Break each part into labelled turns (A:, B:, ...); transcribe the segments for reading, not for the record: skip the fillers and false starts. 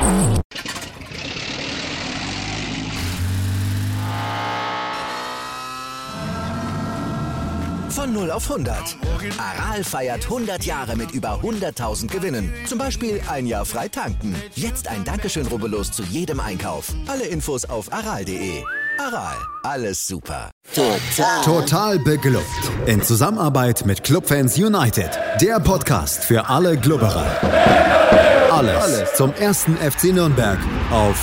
A: Von 0 auf 100. Aral feiert 100 Jahre mit über 100.000 Gewinnen. Zum Beispiel ein Jahr frei tanken. Jetzt ein Dankeschön, rubbellos zu jedem Einkauf. Alle Infos auf aral.de. Aral, alles super.
B: Total beglückt. In Zusammenarbeit mit Clubfans United. Der Podcast für alle Glubberer. Alles zum ersten FC Nürnberg auf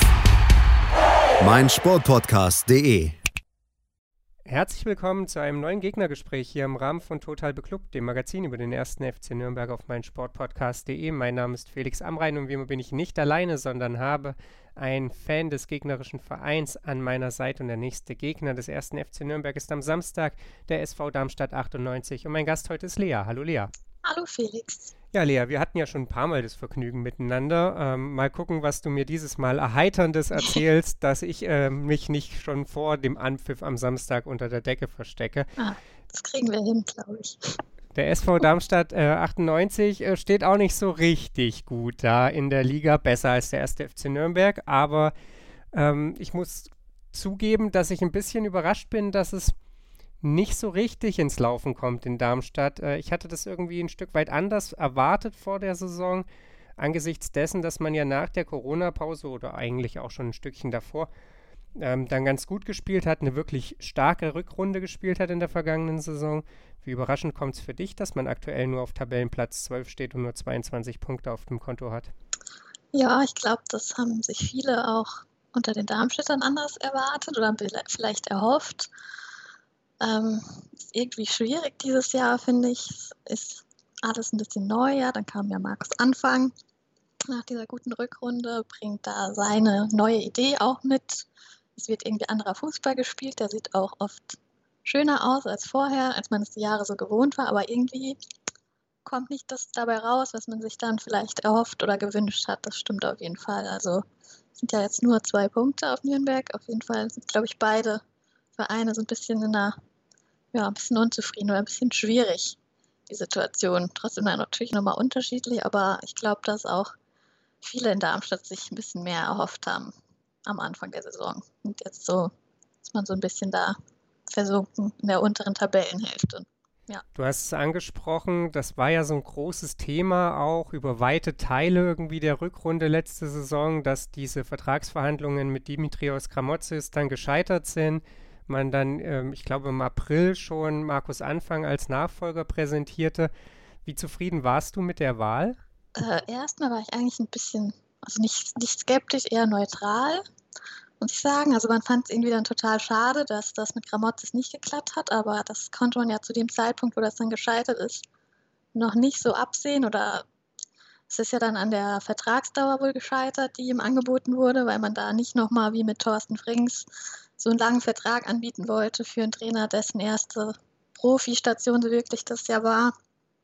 B: meinsportpodcast.de.
C: Herzlich willkommen zu einem neuen Gegnergespräch hier im Rahmen von Total Beklubbt, dem Magazin über den ersten FC Nürnberg auf meinsportpodcast.de. Mein Name ist Felix Amrain und wie immer bin ich nicht alleine, sondern habe einen Fan des gegnerischen Vereins an meiner Seite und der nächste Gegner des ersten FC Nürnberg ist am Samstag der SV Darmstadt 98 und mein Gast heute ist Lea. Hallo Lea.
D: Hallo Felix.
C: Ja, Lea, wir hatten ja schon ein paar Mal das Vergnügen miteinander. Mal gucken, was du mir dieses Mal Erheiterndes erzählst, dass ich mich nicht schon vor dem Anpfiff am Samstag unter der Decke verstecke.
D: Das kriegen wir hin, glaube ich.
C: Der SV Darmstadt 98 steht auch nicht so richtig gut da in der Liga, besser als der erste FC Nürnberg, aber ich muss zugeben, dass ich ein bisschen überrascht bin, dass es nicht so richtig ins Laufen kommt in Darmstadt. Ich hatte das irgendwie ein Stück weit anders erwartet vor der Saison, angesichts dessen, dass man ja nach der Corona-Pause oder eigentlich auch schon ein Stückchen davor dann ganz gut gespielt hat, eine wirklich starke Rückrunde gespielt hat in der vergangenen Saison. Wie überraschend kommt es für dich, dass man aktuell nur auf Tabellenplatz 12 steht und nur 22 Punkte auf dem Konto hat?
D: Ja, ich glaube, das haben sich viele auch unter den Darmstädtern anders erwartet oder vielleicht erhofft. Ist irgendwie schwierig dieses Jahr, finde ich. Es ist alles ein bisschen neu, ja. Dann kam ja Markus Anfang nach dieser guten Rückrunde, bringt da seine neue Idee auch mit. Es wird irgendwie anderer Fußball gespielt, der sieht auch oft schöner aus als vorher, als man es die Jahre so gewohnt war, aber irgendwie kommt nicht das dabei raus, was man sich dann vielleicht erhofft oder gewünscht hat. Das stimmt auf jeden Fall. Also es sind ja jetzt nur 2 Punkte auf Nürnberg. Auf jeden Fall sind, glaube ich, beide Vereine so ein bisschen ein bisschen unzufrieden oder ein bisschen schwierig, die Situation. Trotzdem natürlich nochmal unterschiedlich, aber ich glaube, dass auch viele in Darmstadt sich ein bisschen mehr erhofft haben am Anfang der Saison. Und jetzt so ist man so ein bisschen da versunken in der unteren Tabellenhälfte. Ja.
C: Du hast es angesprochen, das war ja so ein großes Thema auch über weite Teile irgendwie der Rückrunde letzte Saison, dass diese Vertragsverhandlungen mit Dimitrios Gramotzis dann gescheitert sind. Man dann, ich glaube im April schon Markus Anfang als Nachfolger präsentierte. Wie zufrieden warst du mit der Wahl?
D: Erstmal war ich eigentlich ein bisschen, also nicht skeptisch, eher neutral, muss ich sagen. Also man fand es irgendwie dann total schade, dass das mit Gramotzis nicht geklappt hat, aber das konnte man ja zu dem Zeitpunkt, wo das dann gescheitert ist, noch nicht so absehen oder es ist ja dann an der Vertragsdauer wohl gescheitert, die ihm angeboten wurde, weil man da nicht nochmal wie mit Thorsten Frings so einen langen Vertrag anbieten wollte für einen Trainer, dessen erste Profistation so wirklich das ja war,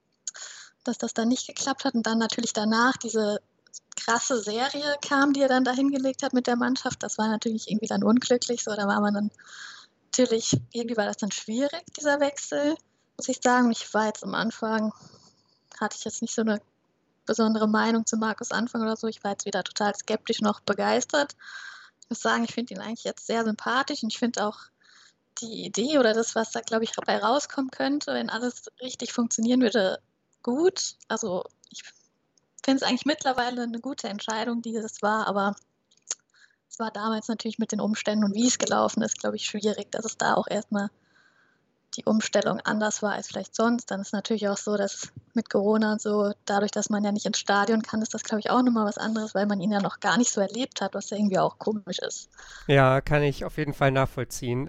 D: dass das dann nicht geklappt hat und dann natürlich danach diese krasse Serie kam, die er dann da hingelegt hat mit der Mannschaft. Das war natürlich irgendwie dann unglücklich, so, da war man dann natürlich, irgendwie war das dann schwierig, dieser Wechsel, muss ich sagen. Ich war jetzt am Anfang, hatte ich jetzt nicht so eine besondere Meinung zu Markus Anfang oder so, ich war jetzt weder total skeptisch noch begeistert. Ich muss sagen, ich finde ihn eigentlich jetzt sehr sympathisch und ich finde auch die Idee oder das, was da, glaube ich, dabei rauskommen könnte, wenn alles richtig funktionieren würde, gut. Also ich finde es eigentlich mittlerweile eine gute Entscheidung, die das war, aber es war damals natürlich mit den Umständen und wie es gelaufen ist, glaube ich, schwierig, dass es da auch erstmal die Umstellung anders war als vielleicht sonst. Dann ist natürlich auch so, dass mit Corona und so, dadurch, dass man ja nicht ins Stadion kann, ist das, glaube ich, auch nochmal was anderes, weil man ihn ja noch gar nicht so erlebt hat, was ja irgendwie auch komisch ist.
C: Ja, kann ich auf jeden Fall nachvollziehen.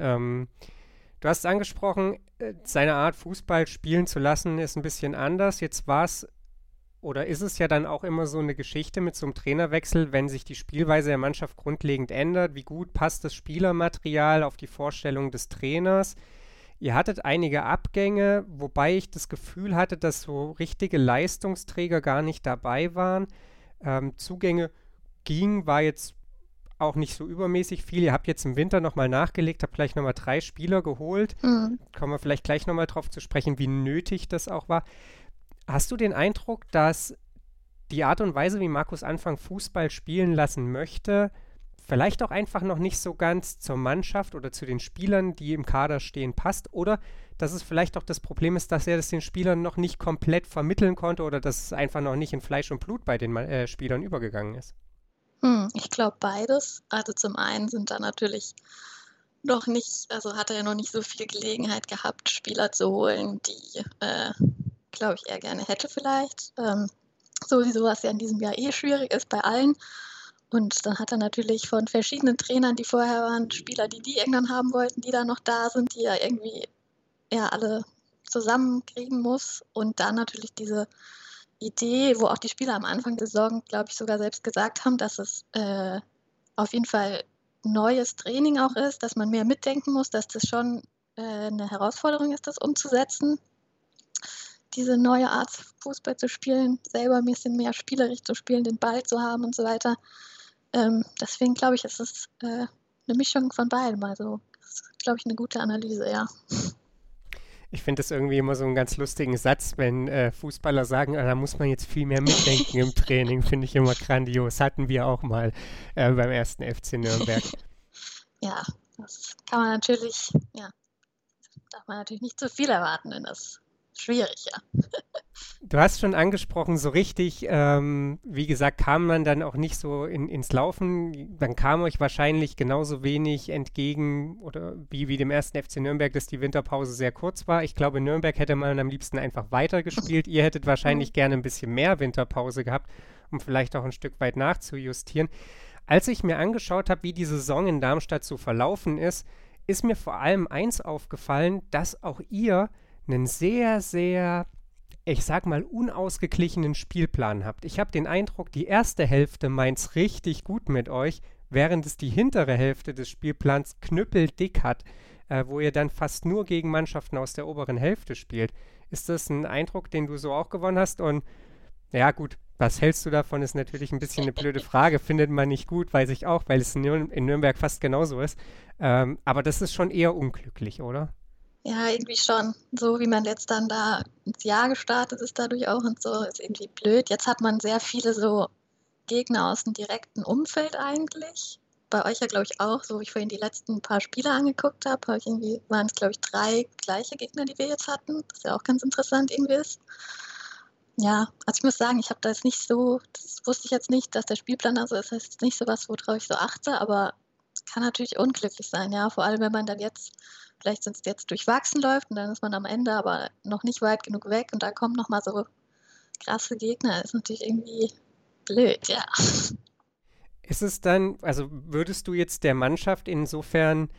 C: Du hast es angesprochen, seine Art, Fußball spielen zu lassen, ist ein bisschen anders. Jetzt war es oder ist es ja dann auch immer so eine Geschichte mit so einem Trainerwechsel, wenn sich die Spielweise der Mannschaft grundlegend ändert. Wie gut passt das Spielermaterial auf die Vorstellung des Trainers? Ihr hattet einige Abgänge, wobei ich das Gefühl hatte, dass so richtige Leistungsträger gar nicht dabei waren. Zugänge war jetzt auch nicht so übermäßig viel. Ihr habt jetzt im Winter nochmal nachgelegt, habt gleich nochmal 3 Spieler geholt. Kommen wir vielleicht gleich nochmal drauf zu sprechen, wie nötig das auch war. Hast du den Eindruck, dass die Art und Weise, wie Markus Anfang Fußball spielen lassen möchte, vielleicht auch einfach noch nicht so ganz zur Mannschaft oder zu den Spielern, die im Kader stehen, passt, oder dass es vielleicht auch das Problem ist, dass er das den Spielern noch nicht komplett vermitteln konnte oder dass es einfach noch nicht in Fleisch und Blut bei den Spielern übergegangen ist?
D: Ich glaube beides. Also zum einen sind da natürlich noch nicht, also hat er ja noch nicht so viel Gelegenheit gehabt, Spieler zu holen, die, glaube ich, er gerne hätte vielleicht. Sowieso, was ja in diesem Jahr schwierig ist bei allen. Und dann hat er natürlich von verschiedenen Trainern, die vorher waren, Spieler, die irgendwann haben wollten, die da noch da sind, die er irgendwie alle zusammenkriegen muss. Und dann natürlich diese Idee, wo auch die Spieler am Anfang der Saison, glaube ich, sogar selbst gesagt haben, dass es auf jeden Fall neues Training auch ist, dass man mehr mitdenken muss, dass das schon eine Herausforderung ist, das umzusetzen, diese neue Art Fußball zu spielen, selber ein bisschen mehr spielerisch zu spielen, den Ball zu haben und so weiter. Deswegen glaube ich, ist es eine Mischung von beidem. Also das ist, glaube ich, eine gute Analyse, ja.
C: Ich finde das irgendwie immer so einen ganz lustigen Satz, wenn Fußballer sagen, da muss man jetzt viel mehr mitdenken im Training, finde ich immer grandios. Hatten wir auch mal beim ersten FC Nürnberg.
D: Ja, das kann man natürlich, darf man natürlich nicht zu viel erwarten, denn das ist schwierig, ja.
C: Du hast schon angesprochen, so richtig, wie gesagt, kam man dann auch nicht so ins Laufen. Dann kam euch wahrscheinlich genauso wenig entgegen oder wie dem ersten FC Nürnberg, dass die Winterpause sehr kurz war. Ich glaube, in Nürnberg hätte man am liebsten einfach weitergespielt. Ihr hättet wahrscheinlich gerne ein bisschen mehr Winterpause gehabt, um vielleicht auch ein Stück weit nachzujustieren. Als ich mir angeschaut habe, wie die Saison in Darmstadt so verlaufen ist mir vor allem eins aufgefallen, dass auch ihr einen sehr, sehr, ich sag mal, unausgeglichenen Spielplan habt. Ich habe den Eindruck, die erste Hälfte meint's richtig gut mit euch, während es die hintere Hälfte des Spielplans knüppeldick hat, wo ihr dann fast nur gegen Mannschaften aus der oberen Hälfte spielt. Ist das ein Eindruck, den du so auch gewonnen hast? Und ja gut, was hältst du davon, ist natürlich ein bisschen eine blöde Frage. Findet man nicht gut, weiß ich auch, weil es in Nürnberg fast genauso ist. Aber das ist schon eher unglücklich, oder?
D: Ja, irgendwie schon. So wie man jetzt dann da ins Jahr gestartet ist dadurch auch und so, ist irgendwie blöd. Jetzt hat man sehr viele so Gegner aus dem direkten Umfeld eigentlich. Bei euch ja, glaube ich, auch, so wie ich vorhin die letzten paar Spiele angeguckt habe, waren es, glaube ich, 3 gleiche Gegner, die wir jetzt hatten, was ja auch ganz interessant irgendwie ist. Ja, also ich muss sagen, ich habe da jetzt nicht so, das wusste ich jetzt nicht, dass der Spielplan also ist, das ist nicht so was, worauf ich so achte, aber es kann natürlich unglücklich sein, ja, vor allem wenn man dann jetzt vielleicht sonst jetzt durchwachsen läuft und dann ist man am Ende aber noch nicht weit genug weg und da kommen nochmal so krasse Gegner. Ist natürlich irgendwie blöd, ja.
C: Ist es dann, also würdest du jetzt der Mannschaft insofern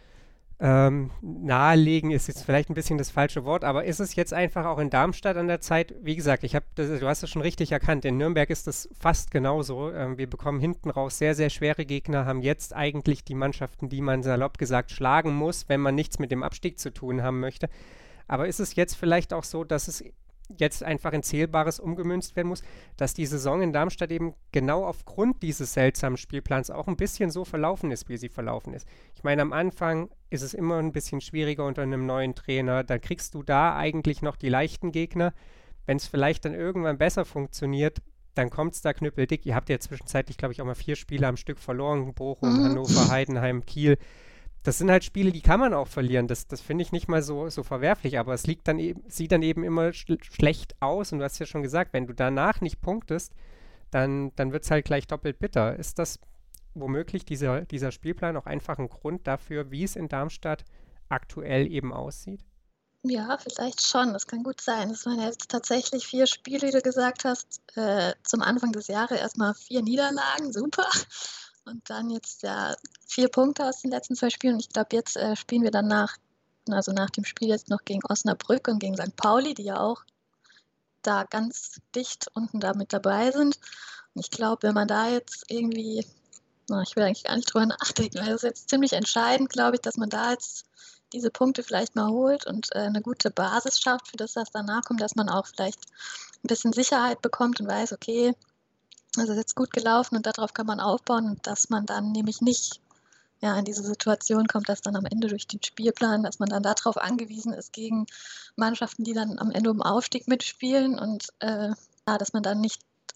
C: nahelegen, ist jetzt vielleicht ein bisschen das falsche Wort, aber ist es jetzt einfach auch in Darmstadt an der Zeit, wie gesagt, du hast es schon richtig erkannt, in Nürnberg ist das fast genauso. Wir bekommen hinten raus sehr, sehr schwere Gegner, haben jetzt eigentlich die Mannschaften, die man salopp gesagt schlagen muss, wenn man nichts mit dem Abstieg zu tun haben möchte. Aber ist es jetzt vielleicht auch so, dass es jetzt einfach in Zählbares umgemünzt werden muss, dass die Saison in Darmstadt eben genau aufgrund dieses seltsamen Spielplans auch ein bisschen so verlaufen ist, wie sie verlaufen ist. Ich meine, am Anfang ist es immer ein bisschen schwieriger unter einem neuen Trainer, dann kriegst du da eigentlich noch die leichten Gegner. Wenn es vielleicht dann irgendwann besser funktioniert, dann kommt es da knüppeldick. Ihr habt ja zwischenzeitlich, glaube ich, auch mal 4 Spiele am Stück verloren, Bochum, Hannover, Heidenheim, Kiel. Das sind halt Spiele, die kann man auch verlieren. Das finde ich nicht mal so verwerflich, aber es sieht dann eben immer schlecht aus. Und du hast ja schon gesagt, wenn du danach nicht punktest, dann wird es halt gleich doppelt bitter. Ist das womöglich dieser Spielplan auch einfach ein Grund dafür, wie es in Darmstadt aktuell eben aussieht?
D: Ja, vielleicht schon. Das kann gut sein. Es waren jetzt tatsächlich 4 Spiele, wie du gesagt hast. Zum Anfang des Jahres erstmal 4 Niederlagen. Super. Und dann jetzt 4 Punkte aus den letzten 2 Spielen. Und ich glaube, jetzt spielen wir dann nach dem Spiel jetzt noch gegen Osnabrück und gegen St. Pauli, die ja auch da ganz dicht unten da mit dabei sind. Und ich glaube, wenn man da jetzt irgendwie, ich will eigentlich gar nicht drüber nachdenken, weil das ist jetzt ziemlich entscheidend, glaube ich, dass man da jetzt diese Punkte vielleicht mal holt und eine gute Basis schafft für das, was danach kommt, dass man auch vielleicht ein bisschen Sicherheit bekommt und weiß, okay, also ist jetzt gut gelaufen und darauf kann man aufbauen und dass man dann nämlich nicht in diese Situation kommt, dass dann am Ende durch den Spielplan, dass man dann darauf angewiesen ist gegen Mannschaften, die dann am Ende um Aufstieg mitspielen und dass man dann nicht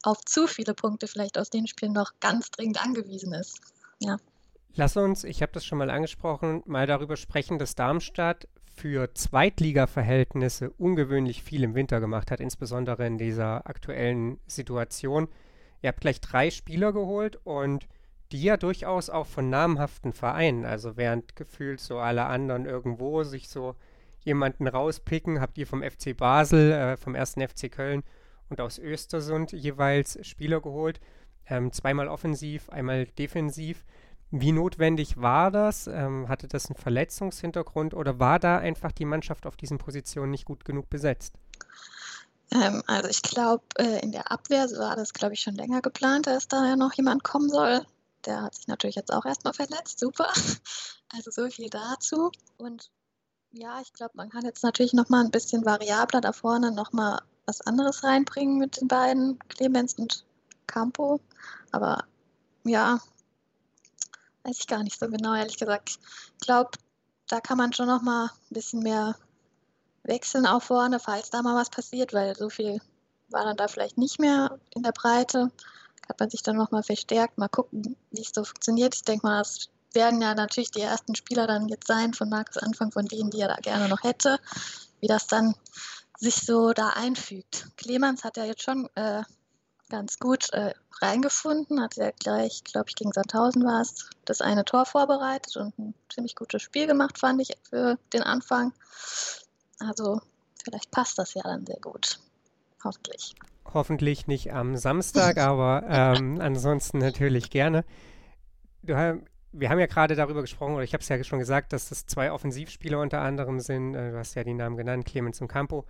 D: auf zu viele Punkte vielleicht aus den Spielen noch ganz dringend angewiesen ist. Ja.
C: Lass uns, ich habe das schon mal angesprochen, mal darüber sprechen, dass Darmstadt für Zweitliga-Verhältnisse ungewöhnlich viel im Winter gemacht hat, insbesondere in dieser aktuellen Situation. Ihr habt gleich 3 Spieler geholt und die ja durchaus auch von namhaften Vereinen, also während gefühlt so alle anderen irgendwo sich so jemanden rauspicken, habt ihr vom FC Basel, vom 1. FC Köln und aus Östersund jeweils Spieler geholt, 2-mal offensiv, einmal defensiv. Wie notwendig war das? Hatte das einen Verletzungshintergrund oder war da einfach die Mannschaft auf diesen Positionen nicht gut genug besetzt?
D: Also ich glaube, in der Abwehr war das, glaube ich, schon länger geplant, dass da ja noch jemand kommen soll. Der hat sich natürlich jetzt auch erstmal verletzt, super. Also so viel dazu. Und ja, ich glaube, man kann jetzt natürlich nochmal ein bisschen variabler da vorne nochmal was anderes reinbringen mit den beiden, Clemens und Campo. Aber ja, weiß ich gar nicht so genau, ehrlich gesagt. Ich glaube, da kann man schon nochmal ein bisschen mehr wechseln auch vorne, falls da mal was passiert, weil so viel war dann da vielleicht nicht mehr in der Breite. Hat man sich dann nochmal verstärkt, mal gucken, wie es so funktioniert. Ich denke mal, das werden ja natürlich die ersten Spieler dann jetzt sein von Markus Anfang, von denen, die er da gerne noch hätte, wie das dann sich so da einfügt. Clemens hat ja jetzt schon ganz gut reingefunden, hat ja gleich, glaube ich, gegen Sandhausen war es, das eine Tor vorbereitet und ein ziemlich gutes Spiel gemacht, fand ich, für den Anfang. Also vielleicht passt das ja dann sehr gut. Hoffentlich.
C: Hoffentlich nicht am Samstag, aber ansonsten natürlich gerne. Wir haben ja gerade darüber gesprochen, oder ich habe es ja schon gesagt, dass das 2 Offensivspieler unter anderem sind. Du hast ja die Namen genannt, Clemens und Campo.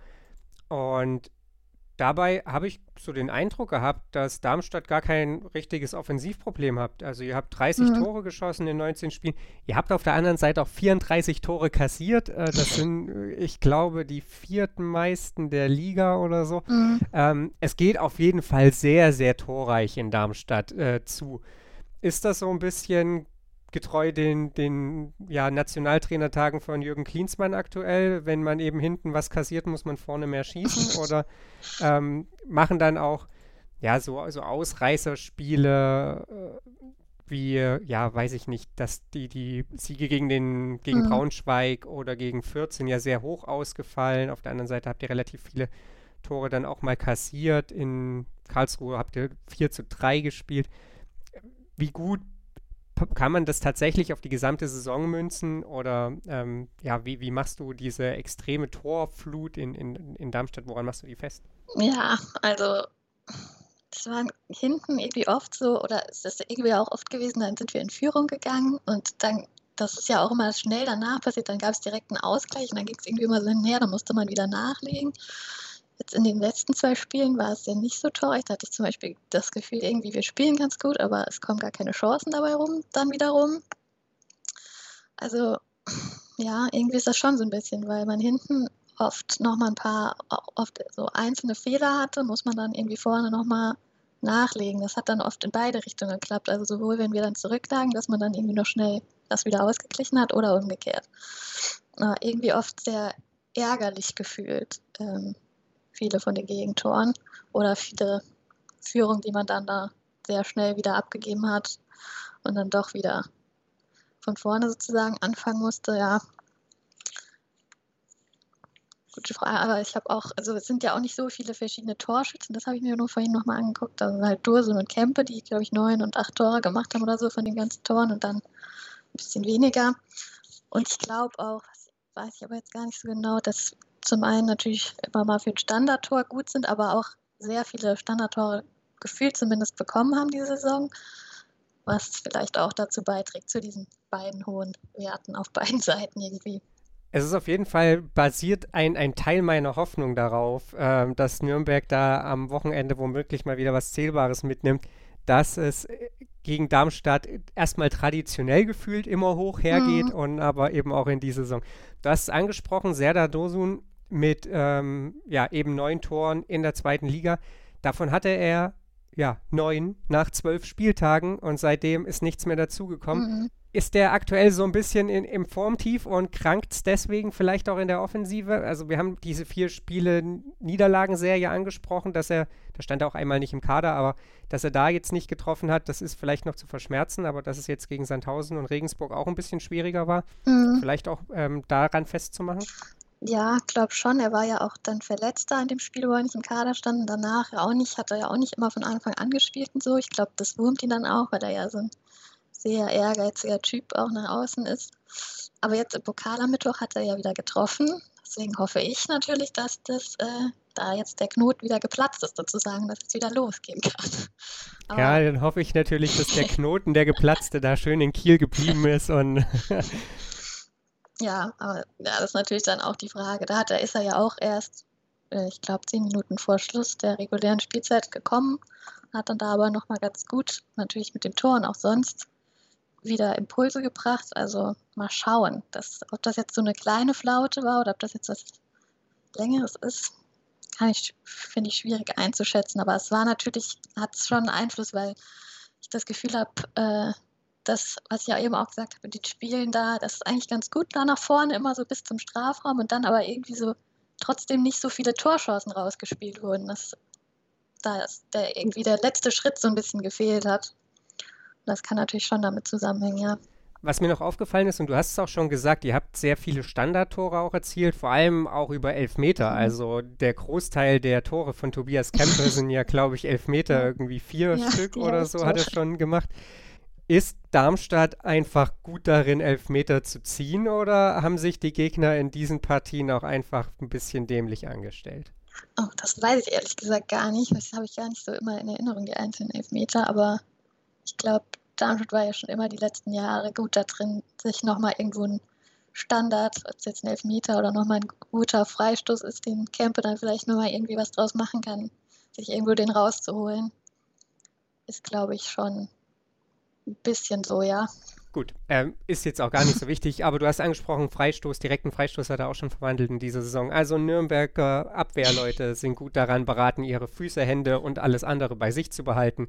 C: Und dabei habe ich so den Eindruck gehabt, dass Darmstadt gar kein richtiges Offensivproblem hat. Also ihr habt 30 Tore geschossen in 19 Spielen. Ihr habt auf der anderen Seite auch 34 Tore kassiert. Das sind, ich glaube, die 4. meisten der Liga oder so. Es geht auf jeden Fall sehr, sehr torreich in Darmstadt zu. Ist das so ein bisschen getreu den Nationaltrainertagen von Jürgen Klinsmann aktuell? Wenn man eben hinten was kassiert, muss man vorne mehr schießen? Oder machen dann auch so Ausreißerspiele wie, weiß ich nicht, dass die Siege gegen Braunschweig oder gegen Fürth sind ja sehr hoch ausgefallen. Auf der anderen Seite habt ihr relativ viele Tore dann auch mal kassiert. In Karlsruhe habt ihr 4-3 gespielt. Wie gut kann man das tatsächlich auf die gesamte Saison münzen oder wie machst du diese extreme Torflut in Darmstadt, woran machst du die fest?
D: Ja, also das war hinten irgendwie oft so, oder es ist irgendwie auch oft gewesen, dann sind wir in Führung gegangen und dann, das ist ja auch immer schnell danach passiert, dann gab es direkt einen Ausgleich und dann ging es irgendwie immer so hinher, dann musste man wieder nachlegen. Jetzt in den letzten 2 Spielen war es ja nicht so toll. Da hatte ich zum Beispiel das Gefühl, irgendwie wir spielen ganz gut, aber es kommen gar keine Chancen dabei rum, dann wiederum. Also ja, irgendwie ist das schon so ein bisschen, weil man hinten oft nochmal oft so einzelne Fehler hatte, muss man dann irgendwie vorne nochmal nachlegen. Das hat dann oft in beide Richtungen geklappt. Also sowohl, wenn wir dann zurücklagen, dass man dann irgendwie noch schnell das wieder ausgeglichen hat oder umgekehrt. Irgendwie oft sehr ärgerlich gefühlt. Viele von den Gegentoren oder viele Führungen, die man dann da sehr schnell wieder abgegeben hat und dann doch wieder von vorne sozusagen anfangen musste, ja. Gute Frage, aber ich habe auch, also es sind ja auch nicht so viele verschiedene Torschützen, das habe ich mir nur vorhin nochmal angeguckt, also halt Dursun und Kempe, die glaube ich 9 und 8 Tore gemacht haben oder so von den ganzen Toren und dann ein bisschen weniger. Und ich glaube auch, weiß ich aber jetzt gar nicht so genau, dass zum einen natürlich immer mal für ein Standardtor gut sind, aber auch sehr viele Standardtore gefühlt zumindest bekommen haben diese Saison, was vielleicht auch dazu beiträgt, zu diesen beiden hohen Werten auf beiden Seiten irgendwie.
C: Es ist auf jeden Fall basiert ein Teil meiner Hoffnung darauf, dass Nürnberg da am Wochenende womöglich mal wieder was Zählbares mitnimmt, dass es gegen Darmstadt erstmal traditionell gefühlt immer hoch hergeht und aber eben auch in die Saison. Du hast es angesprochen, Serdar Dursun mit eben 9 Toren in der 2. Liga. Davon hatte er 9 nach 12 Spieltagen und seitdem ist nichts mehr dazugekommen. Ist der aktuell so ein bisschen im Formtief und krankt es deswegen vielleicht auch in der Offensive? Also wir haben diese 4 Spiele Niederlagenserie angesprochen, da stand er auch einmal nicht im Kader, aber dass er da jetzt nicht getroffen hat, das ist vielleicht noch zu verschmerzen, aber dass es jetzt gegen Sandhausen und Regensburg auch ein bisschen schwieriger war, vielleicht auch daran festzumachen?
D: Ja, glaube schon. Er war ja auch dann verletzt da in dem Spiel, wo er nicht im Kader stand. Und danach ja auch nicht, hat er ja auch nicht immer von Anfang an gespielt und so. Ich glaube, das wurmt ihn dann auch, weil er ja so ein sehr ehrgeiziger Typ auch nach außen ist. Aber jetzt im Pokal am Mittwoch hat er ja wieder getroffen. Deswegen hoffe ich natürlich, dass da jetzt der Knoten wieder geplatzt ist, sozusagen, dass es wieder losgehen kann. Aber
C: Ja, dann hoffe ich natürlich, dass der Knoten, der geplatzte, da schön in Kiel geblieben ist und
D: ja, das ist natürlich dann auch die Frage. Ist er ja auch erst, ich glaube, 10 Minuten vor Schluss der regulären Spielzeit gekommen, hat dann da aber nochmal ganz gut, natürlich mit dem Tor und auch sonst, wieder Impulse gebracht. Also mal schauen, ob das jetzt so eine kleine Flaute war oder ob das jetzt was Längeres ist, finde ich schwierig einzuschätzen. Aber es war natürlich, hat es schon Einfluss, weil ich das Gefühl habe, das, was ich ja eben auch gesagt habe, in den Spielen da, das ist eigentlich ganz gut da nach vorne, immer so bis zum Strafraum und dann aber irgendwie so trotzdem nicht so viele Torchancen rausgespielt wurden, dass irgendwie der letzte Schritt so ein bisschen gefehlt hat. Das kann natürlich schon damit zusammenhängen, ja.
C: was mir noch aufgefallen ist, und du hast es auch schon gesagt, ihr habt sehr viele Standardtore auch erzielt, vor allem auch über Elfmeter. Also der Großteil der Tore von Tobias Kempe sind ja, glaube ich, Elfmeter, irgendwie 4 Stück oder so hat er schon gemacht. Ist Darmstadt einfach gut darin, Elfmeter zu ziehen, oder haben sich die Gegner in diesen Partien auch einfach ein bisschen dämlich angestellt?
D: Oh, das weiß ich ehrlich gesagt gar nicht. Das habe ich gar nicht so immer in Erinnerung, die einzelnen Elfmeter. Aber ich glaube, Darmstadt war ja schon immer die letzten Jahre gut da drin, sich nochmal irgendwo einen Standard, ob es jetzt ein Elfmeter oder nochmal ein guter Freistoß ist, den Kempe dann vielleicht nochmal irgendwie was draus machen kann, sich irgendwo den rauszuholen. Ist, glaube ich, schon ein bisschen so, ja.
C: Gut, ist jetzt auch gar nicht so wichtig, aber du hast angesprochen, direkten Freistoß hat er auch schon verwandelt in dieser Saison. Also Nürnberger Abwehrleute sind gut daran beraten, ihre Füße, Hände und alles andere bei sich zu behalten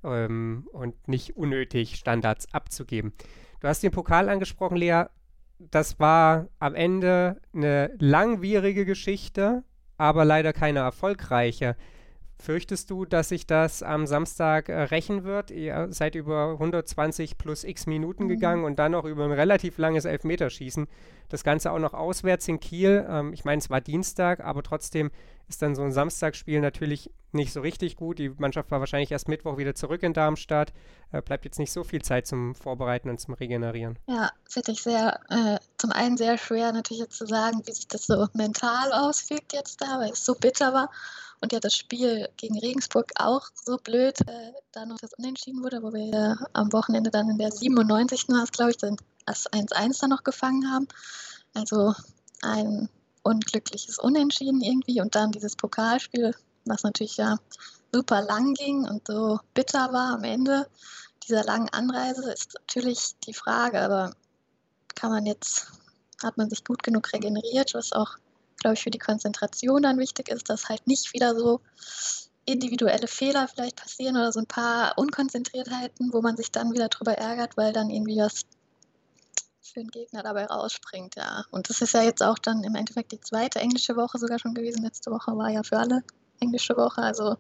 C: und nicht unnötig Standards abzugeben. Du hast den Pokal angesprochen, Lea. Das war am Ende eine langwierige Geschichte, aber leider keine erfolgreiche. Fürchtest du, dass sich das am Samstag rächen wird? Ihr seid über 120 plus x Minuten gegangen und dann noch über ein relativ langes Elfmeterschießen. Das Ganze auch noch auswärts in Kiel. Ich meine, es war Dienstag, aber trotzdem ist dann so ein Samstagsspiel natürlich nicht so richtig gut. Die Mannschaft war wahrscheinlich erst Mittwoch wieder zurück in Darmstadt. Bleibt jetzt nicht so viel Zeit zum Vorbereiten und zum Regenerieren.
D: Ja, finde ich zum einen sehr schwer natürlich jetzt zu sagen, wie sich das so mental auswirkt jetzt da, weil es so bitter war. Und ja, das Spiel gegen Regensburg auch so blöd, da noch das Unentschieden wurde, wo wir am Wochenende dann in der 97. war es, glaube ich, dann das 1-1 dann noch gefangen haben. Also ein unglückliches Unentschieden irgendwie und dann dieses Pokalspiel, was natürlich ja super lang ging und so bitter war am Ende dieser langen Anreise, ist natürlich die Frage, aber hat man sich gut genug regeneriert, was auch, glaube ich, für die Konzentration dann wichtig ist, dass halt nicht wieder so individuelle Fehler vielleicht passieren oder so ein paar Unkonzentriertheiten, wo man sich dann wieder drüber ärgert, weil dann irgendwie was für den Gegner dabei rausspringt, ja. Und das ist ja jetzt auch dann im Endeffekt die zweite englische Woche sogar schon gewesen. Letzte Woche war ja für alle englische Woche, also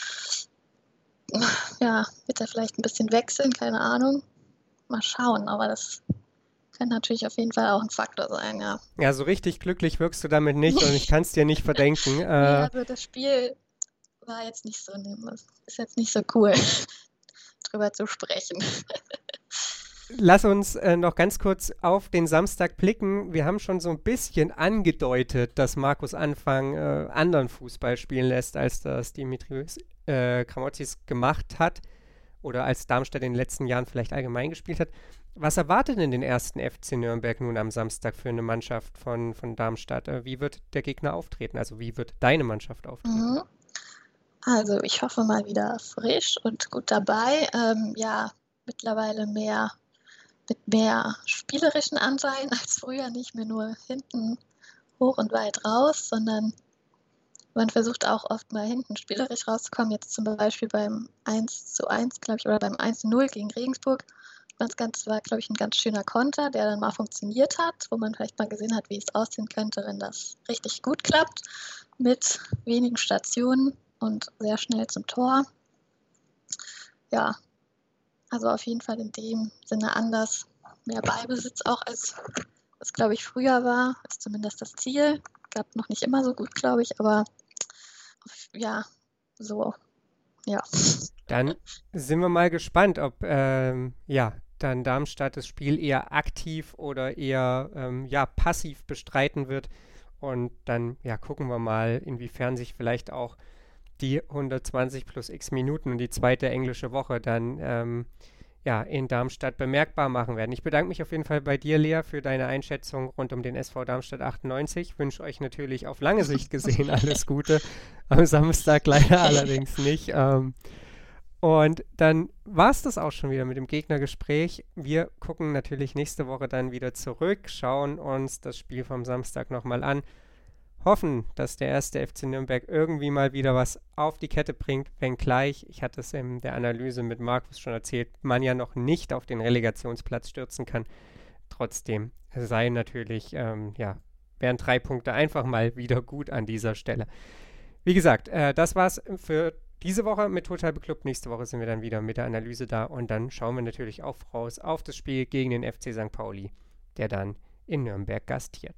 D: ja, wird er vielleicht ein bisschen wechseln, keine Ahnung. Mal schauen, aber das kann natürlich auf jeden Fall auch ein Faktor sein, ja.
C: Ja, so richtig glücklich wirkst du damit nicht und ich kann es dir nicht verdenken.
D: Ja, also das Spiel war jetzt nicht so, ist jetzt nicht so cool, drüber zu sprechen.
C: Lass uns noch ganz kurz auf den Samstag blicken. Wir haben schon so ein bisschen angedeutet, dass Markus Anfang anderen Fußball spielen lässt, als das Dimitrios Kramotzis gemacht hat oder als Darmstadt in den letzten Jahren vielleicht allgemein gespielt hat. Was erwartet denn den ersten FC Nürnberg nun am Samstag für eine Mannschaft von Darmstadt? Wie wird der Gegner auftreten? Also wie wird deine Mannschaft auftreten?
D: Also ich hoffe mal wieder frisch und gut dabei. Ja, mittlerweile mit mehr spielerischen Anteilen als früher, nicht mehr nur hinten hoch und weit raus, sondern man versucht auch oft mal hinten spielerisch rauszukommen. Jetzt zum Beispiel beim 1:1, glaube ich, oder beim 1:0 gegen Regensburg Das war, glaube ich, ein ganz schöner Konter, der dann mal funktioniert hat, wo man vielleicht mal gesehen hat, wie es aussehen könnte, wenn das richtig gut klappt, mit wenigen Stationen und sehr schnell zum Tor. Ja, also auf jeden Fall in dem Sinne anders. Mehr Ballbesitz auch, als es, glaube ich, früher war, ist zumindest das Ziel. Gab noch nicht immer so gut, glaube ich, aber ja, so, ja.
C: Dann sind wir mal gespannt, ob dann Darmstadt das Spiel eher aktiv oder eher passiv bestreiten wird. Und dann gucken wir mal, inwiefern sich vielleicht auch die 120 plus x Minuten und die zweite englische Woche dann in Darmstadt bemerkbar machen werden. Ich bedanke mich auf jeden Fall bei dir, Lea, für deine Einschätzung rund um den SV Darmstadt 98. Ich wünsche euch natürlich auf lange Sicht gesehen alles Gute. Am Samstag leider allerdings nicht. Und dann war es das auch schon wieder mit dem Gegnergespräch. Wir gucken natürlich nächste Woche dann wieder zurück, schauen uns das Spiel vom Samstag nochmal an, hoffen, dass der erste FC Nürnberg irgendwie mal wieder was auf die Kette bringt, wenngleich, ich hatte es in der Analyse mit Markus schon erzählt, man ja noch nicht auf den Relegationsplatz stürzen kann. Trotzdem sei natürlich, wären 3 Punkte einfach mal wieder gut an dieser Stelle. Wie gesagt, das war's für diese Woche mit Total Beklubbt. Nächste Woche sind wir dann wieder mit der Analyse da und dann schauen wir natürlich auch voraus auf das Spiel gegen den FC St. Pauli, der dann in Nürnberg gastiert.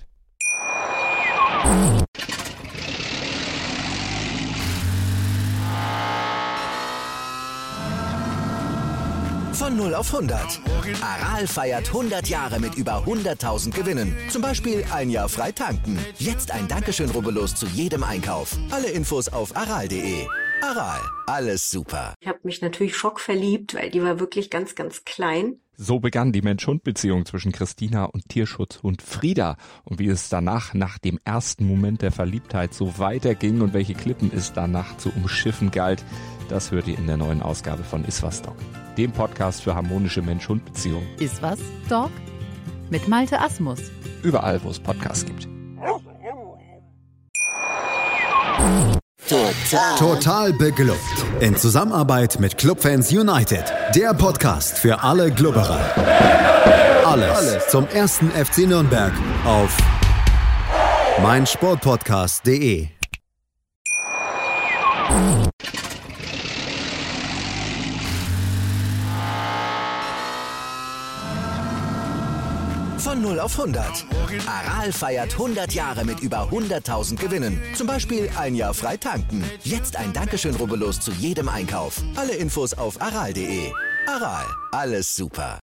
A: Von 0 auf 100. Aral feiert 100 Jahre mit über 100.000 Gewinnen. Zum Beispiel ein Jahr frei tanken. Jetzt ein Dankeschön, rubbellos zu jedem Einkauf. Alle Infos auf aral.de. Aral, alles super.
E: Ich habe mich natürlich schockverliebt, weil die war wirklich ganz, ganz klein.
F: So begann die Mensch-Hund-Beziehung zwischen Christina und Tierschutzhund Frieda. Und wie es danach, nach dem ersten Moment der Verliebtheit, so weiterging und welche Klippen es danach zu umschiffen galt, das hört ihr in der neuen Ausgabe von Iswas Dog, dem Podcast für harmonische Mensch-Hund-Beziehungen.
G: Iswas Dog mit Malte Asmus.
F: Überall, wo es Podcasts gibt.
B: Total beglückt. In Zusammenarbeit mit Clubfans United. Der Podcast für alle Glubberer. Alles zum ersten FC Nürnberg auf meinsportpodcast.de.
A: Von 0 auf 100. Aral feiert 100 Jahre mit über 100.000 Gewinnen. Zum Beispiel ein Jahr frei tanken. Jetzt ein Dankeschön, rubbellos zu jedem Einkauf. Alle Infos auf aral.de. Aral, alles super.